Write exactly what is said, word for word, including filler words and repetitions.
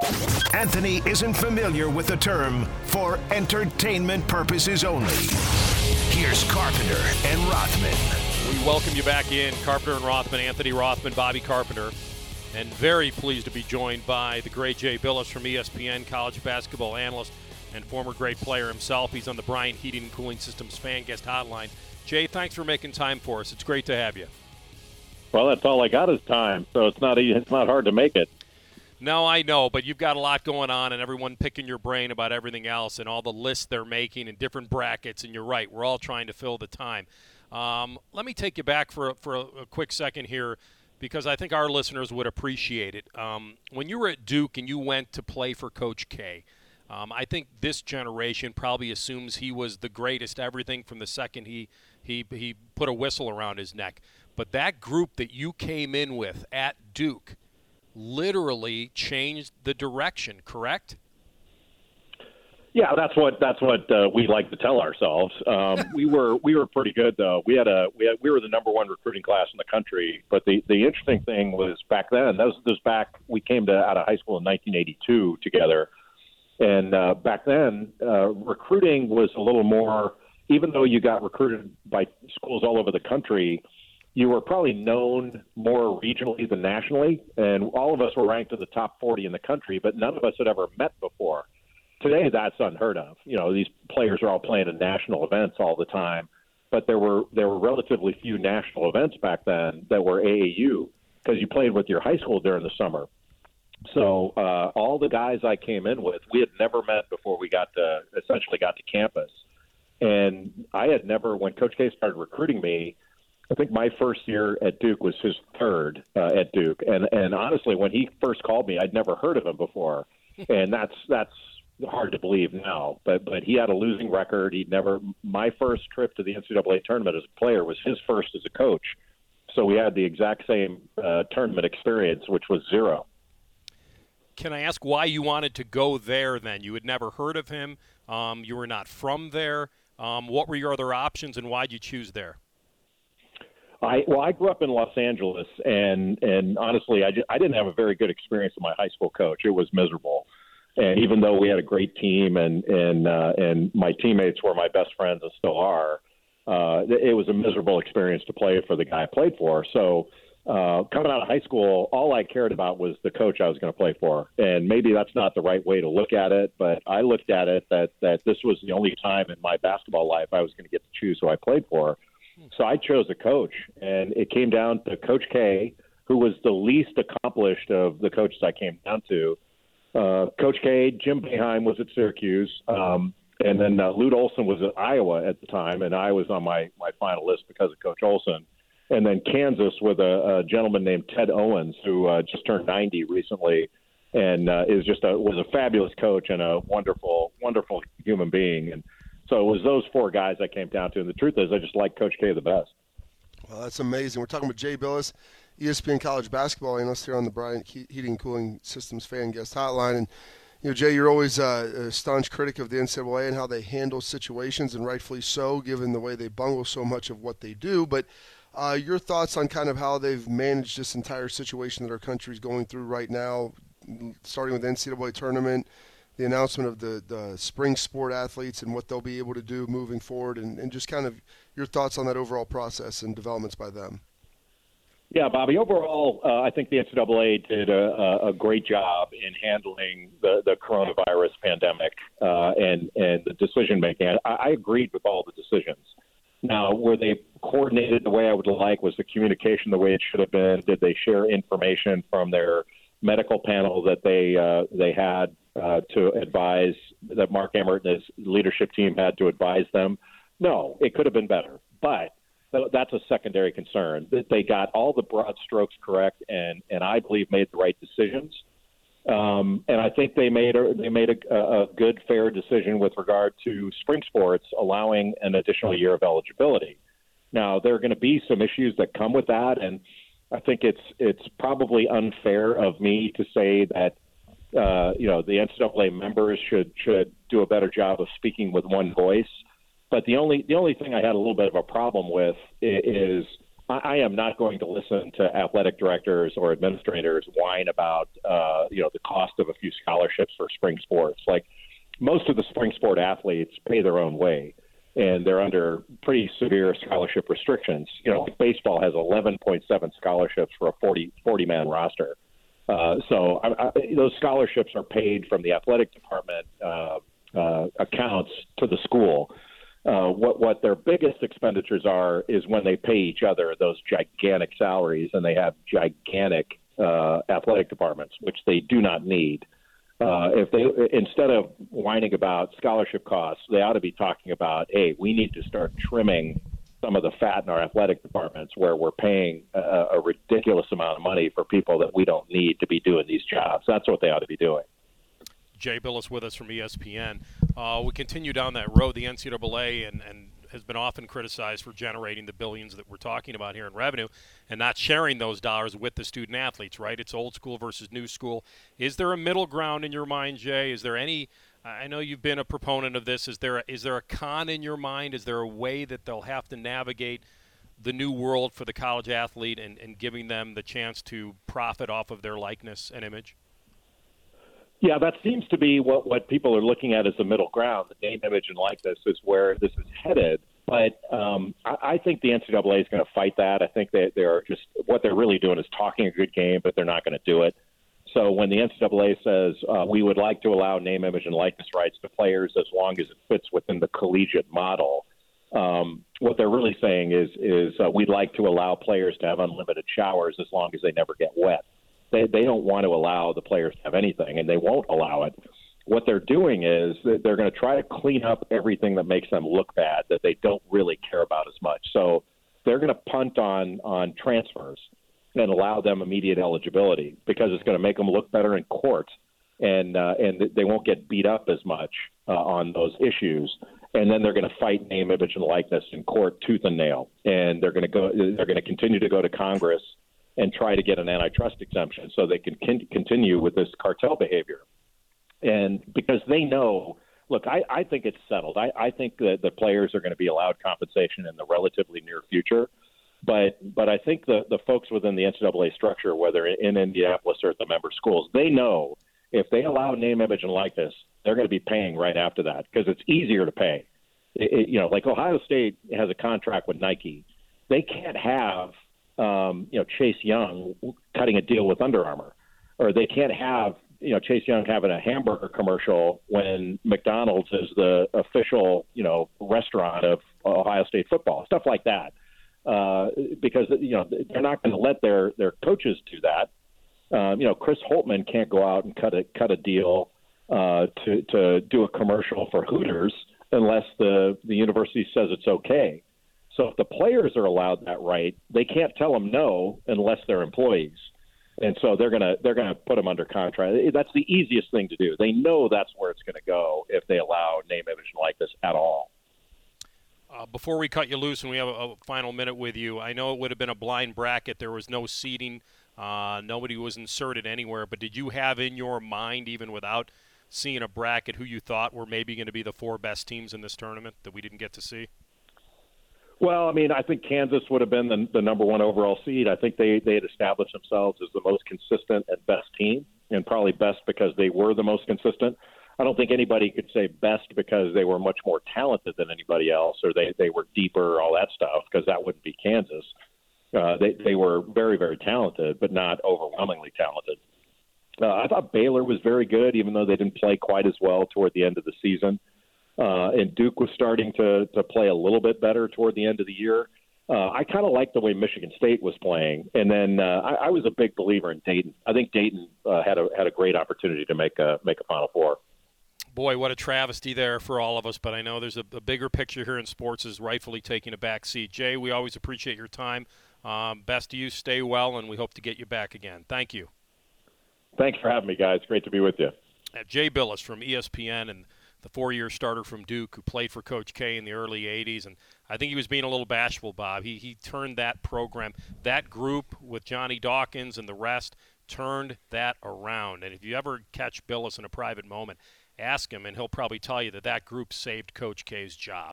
Anthony isn't familiar with the term for entertainment purposes only. Here's Carpenter and Rothman. We welcome you back in. Carpenter and Rothman, Anthony Rothman, Bobby Carpenter. And very pleased to be joined by the great Jay Bilas from E S P N, college basketball analyst and former great player himself. He's on the Bryant Heating and Cooling Systems fan guest hotline. Jay, thanks for making time for us. It's great to have you. Well, that's all I got is time, so it's not it's not hard to make it. No, I know, but you've got a lot going on and everyone picking your brain about everything else and all the lists they're making and different brackets, and you're right, we're all trying to fill the time. Um, let me take you back for a, for a, a quick second here because I think our listeners would appreciate it. Um, when you were at Duke and you went to play for Coach K, um, I think this generation probably assumes he was the greatest everything from the second he, he, he put a whistle around his neck. But that group that you came in with at Duke literally changed the direction, correct? Yeah, that's what that's what uh, we like to tell ourselves. Um, we were we were pretty good though. We had a we had, we were the number one recruiting class in the country. But the, the interesting thing was back then. That was, that was back. We came to out of high school in nineteen eighty-two together, and uh, back then uh, recruiting was a little more. Even though you got recruited by schools all over the country, you were probably known more regionally than nationally, and all of us were ranked in the top forty in the country, but none of us had ever met before. Today, that's unheard of. You know, these players are all playing in national events all the time, but there were there were relatively few national events back then that were A A U because you played with your high school during the summer. So uh, all the guys I came in with, we had never met before we got to essentially got to campus, and I had never when Coach K started recruiting me. I think my first year at Duke was his third uh, at Duke, and and honestly, when he first called me, I'd never heard of him before, and that's that's hard to believe now. But but he had a losing record. He'd never. My first trip to the N C double A tournament as a player was his first as a coach, so we had the exact same uh, tournament experience, which was zero. Can I ask why you wanted to go there? Then you had never heard of him. Um, you were not from there. Um, what were your other options, and why'd you choose there? I, well, I grew up in Los Angeles, and and honestly, I, just, I didn't have a very good experience with my high school coach. It was miserable, and even though we had a great team, and and uh, and my teammates were my best friends and still are, uh, it was a miserable experience to play for the guy I played for. So uh, coming out of high school, all I cared about was the coach I was going to play for, and maybe that's not the right way to look at it, but I looked at it that that this was the only time in my basketball life I was going to get to choose who I played for. So I chose a coach, and it came down to Coach K, who was the least accomplished of the coaches I came down to. Uh, Coach K, Jim Boeheim was at Syracuse, um, and then uh, Lute Olson was at Iowa at the time, and I was on my, my final list because of Coach Olson. And then Kansas with a, a gentleman named Ted Owens, who uh, just turned ninety recently, and uh, is just a was a fabulous coach and a wonderful, wonderful human being. And so it was those four guys I came down to, and the truth is I just like Coach K the best. Well, that's amazing. We're talking with Jay Bilas, E S P N college basketball analyst here on the Bryant Heating and Cooling Systems fan guest hotline. And, you know, Jay, you're always uh, a staunch critic of the N C double A and how they handle situations, and rightfully so, given the way they bungle so much of what they do. But uh, your thoughts on kind of how they've managed this entire situation that our country is going through right now, starting with the N C double A tournament, the announcement of the, the spring sport athletes and what they'll be able to do moving forward, and, and just kind of your thoughts on that overall process and developments by them. Yeah, Bobby, overall, uh, I think the N C double A did a, a great job in handling the, the coronavirus pandemic uh, and, and the decision-making. I, I agreed with all the decisions. Now, were they coordinated the way I would like? Was the communication the way it should have been? Did they share information from their medical panel that they uh, they had uh, to advise, that Mark Emmert and his leadership team had to advise them? No, it could have been better, but that's a secondary concern. They got all the broad strokes correct, and, and I believe made the right decisions. Um, and I think they made a, they made a, a good, fair decision with regard to spring sports, allowing an additional year of eligibility. Now, there are going to be some issues that come with that, and I think it's it's probably unfair of me to say that uh, you know the N C double A members should should do a better job of speaking with one voice. But the only the only thing I had a little bit of a problem with is I, I am not going to listen to athletic directors or administrators whine about, uh, you know, the cost of a few scholarships for spring sports. Like, most of the spring sport athletes pay their own way, and they're under pretty severe scholarship restrictions. You know, baseball has eleven point seven scholarships for a forty, forty-man roster. Uh, so I, I, those scholarships are paid from the athletic department uh, uh, accounts to the school. Uh, what what their biggest expenditures are is when they pay each other those gigantic salaries, and they have gigantic uh, athletic departments, which they do not need. Uh, if they instead of whining about scholarship costs, they ought to be talking about, hey, we need to start trimming some of the fat in our athletic departments, where we're paying a, a ridiculous amount of money for people that we don't need to be doing these jobs. That's what they ought to be doing. Jay Billis with us from E S P N. Uh, we continue down that road. The N C double A and, and has been often criticized for generating the billions that we're talking about here in revenue and not sharing those dollars with the student athletes, right? It's old school versus new school. Is there a middle ground in your mind, Jay? Is there any – I know you've been a proponent of this. Is there a, is there a con in your mind? Is there a way that they'll have to navigate the new world for the college athlete and, and giving them the chance to profit off of their likeness and image? Yeah, that seems to be what, what people are looking at as the middle ground. The name, image, and likeness is where this is headed. But um, I, I think the N C double A is going to fight that. I think that they're just what they're really doing is talking a good game, but they're not going to do it. So when the N C double A says uh, we would like to allow name, image, and likeness rights to players as long as it fits within the collegiate model, um, what they're really saying is is uh, we'd like to allow players to have unlimited showers as long as they never get wet. They they don't want to allow the players to have anything, and they won't allow it. What they're doing is that they're going to try to clean up everything that makes them look bad, that they don't really care about as much. So they're going to punt on on transfers and allow them immediate eligibility because it's going to make them look better in court, and uh, and they won't get beat up as much uh, on those issues. And then they're going to fight name, image, and likeness in court tooth and nail, and they're going to go. They're going to continue to go to Congress and try to get an antitrust exemption so they can con- continue with this cartel behavior. And because they know, look, I, I think it's settled. I, I think that the players are going to be allowed compensation in the relatively near future. But but I think the, the folks within the N C double A structure, whether in Indianapolis or at the member schools, they know if they allow name, image, and likeness, they're going to be paying right after that because it's easier to pay. It, it, you know, like Ohio State has a contract with Nike. They can't have Um, you know, Chase Young cutting a deal with Under Armour, or they can't have, you know, Chase Young having a hamburger commercial when McDonald's is the official, you know, restaurant of Ohio State football, stuff like that. Uh, because, you know, they're not going to let their, their coaches do that. Um, you know, Chris Holtman can't go out and cut a, cut a deal uh, to, to do a commercial for Hooters unless the, the university says it's okay. So if the players are allowed that right, they can't tell them no unless they're employees, and so they're gonna they're gonna put them under contract. That's the easiest thing to do. They know that's where it's going to go if they allow name, image, and likeness at all. Uh, before we cut you loose and we have a, a final minute with you, I know it would have been a blind bracket. There was no seeding. Uh, nobody was inserted anywhere. But did you have in your mind, even without seeing a bracket, who you thought were maybe going to be the four best teams in this tournament that we didn't get to see? Well, I mean, I think Kansas would have been the, the number one overall seed. I think they, they had established themselves as the most consistent and best team, and probably best because they were the most consistent. I don't think anybody could say best because they were much more talented than anybody else, or they, they were deeper, all that stuff, because that wouldn't be Kansas. Uh, they, they were very, very talented, but not overwhelmingly talented. Uh, I thought Baylor was very good, even though they didn't play quite as well toward the end of the season. Uh, and Duke was starting to, to play a little bit better toward the end of the year. Uh, I kind of liked the way Michigan State was playing. And then uh, I, I was a big believer in Dayton. I think Dayton uh, had a had a great opportunity to make a, make a Final Four. Boy, what a travesty there for all of us. But I know there's a, a bigger picture here in sports is rightfully taking a back seat. Jay, we always appreciate your time. Um, best to you. Stay well, and we hope to get you back again. Thank you. Thanks for having me, guys. Great to be with you. Uh, Jay Billis from E S P N and the four-year starter from Duke who played for Coach K in the early eighties. And I think he was being a little bashful, Bob. He he turned that program, that group with Johnny Dawkins and the rest, turned that around. And if you ever catch Billis in a private moment, ask him, and he'll probably tell you that that group saved Coach K's job.